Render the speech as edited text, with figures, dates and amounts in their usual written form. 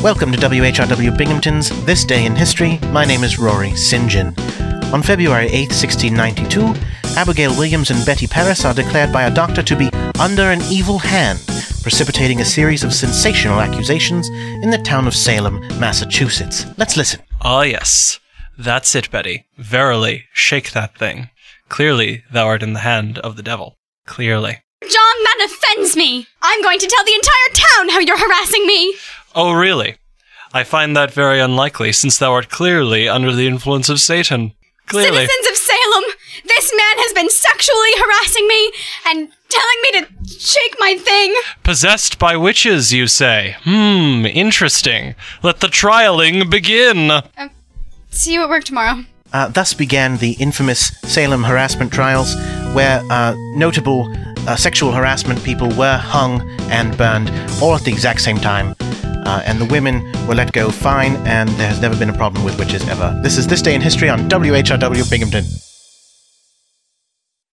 Welcome to WHRW Binghamton's This Day in History. My name is Rory St. John. On February 8, 1692, Abigail Williams and Betty Paris are declared by a doctor to be under an evil hand, precipitating a series of sensational accusations in the town of Salem, Massachusetts. Let's listen. Ah, yes. That's it, Betty. Verily, shake that thing. Clearly, thou art in the hand of the devil. Clearly. John, that offends me! I'm going to tell the entire town how you're harassing me! Oh, really? I find that very unlikely, since thou art clearly under the influence of Satan. Clearly. Citizens of Salem, this man has been sexually harassing me and telling me to shake my thing. Possessed by witches, you say? Interesting. Let the trialing begin. See you at work tomorrow. Thus began the infamous Salem harassment trials, where notable sexual harassment people were hung and burned all at the exact same time. And the women were let go fine, and there has never been a problem with witches ever. This is This Day in History on WHRW Binghamton.